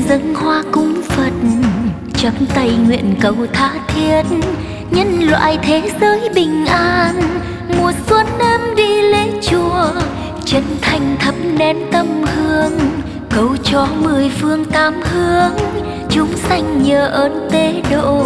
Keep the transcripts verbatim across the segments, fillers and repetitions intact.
dâng hoa cúng Phật, chắp tay nguyện cầu tha thiết, nhân loại thế giới bình an. Mùa xuân em đi lễ chùa, chân thành thắp nén tâm hương, cầu cho mười phương tám hướng chúng sanh nhờ ơn tế độ.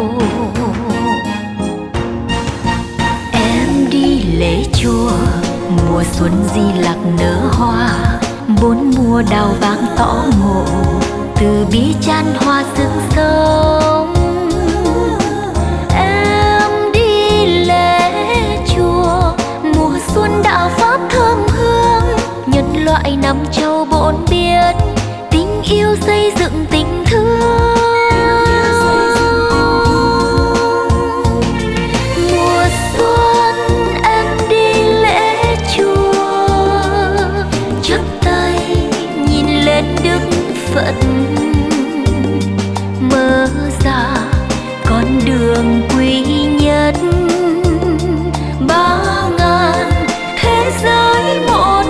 Em đi lễ chùa, mùa xuân Di Lặc nở hoa, bốn mùa đào vàng tỏ ngộ, từ bi chan hoa sương sông. Em đi lễ chùa, mùa xuân đạo pháp thơm hương, nhân loại năm châu bốn biển, tình yêu xây dựng tình thương. Mùa xuân em đi lễ chùa, chắp tay nhìn lên Đức Phật, mở ra con đường quý nhất, ba ngàn thế giới một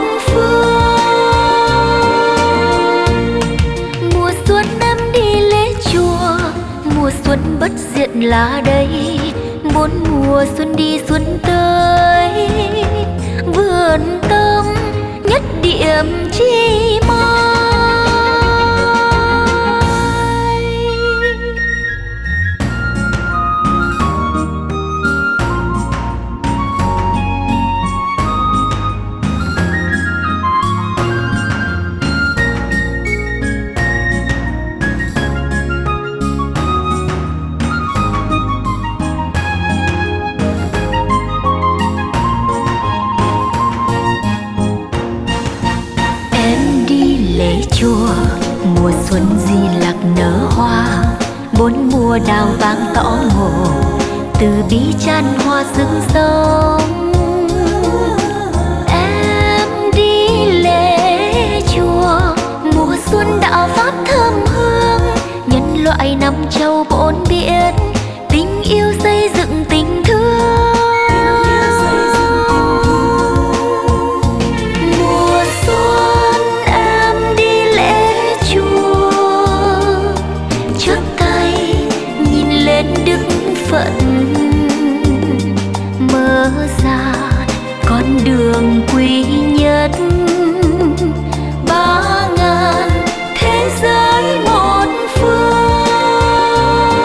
phương. Mùa xuân em đi lễ chùa, mùa xuân bất diệt là đây, bốn mùa xuân đi xuân tới, vườn tâm nhất điểm chi mai. Chùa, mùa xuân Di Lặc nở hoa, bốn mùa đào vàng tỏ ngộ, từ bi chan hoa sương sông. Em đi lễ chùa, mùa xuân đạo pháp thơm hương, nhân loại năm châu bốn biển, tình yêu xây dựng tình thương. Phật mở ra con đường quý nhất, ba ngàn thế giới một phương.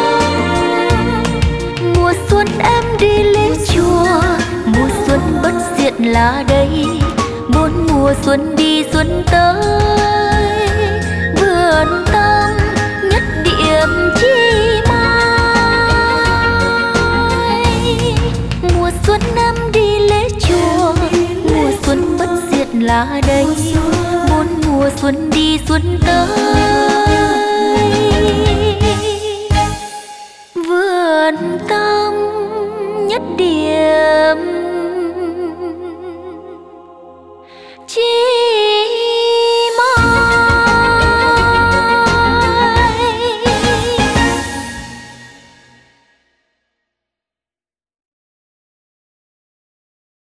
Mùa xuân em đi lễ chùa, mùa xuân bất diệt là đây, bốn mùa xuân đi xuân tới, vườn tâm nhất điểm chi mai. Mùa xuân em đi lễ chùa, mùa xuân bất diệt là đây, bốn mùa xuân đi xuân tới.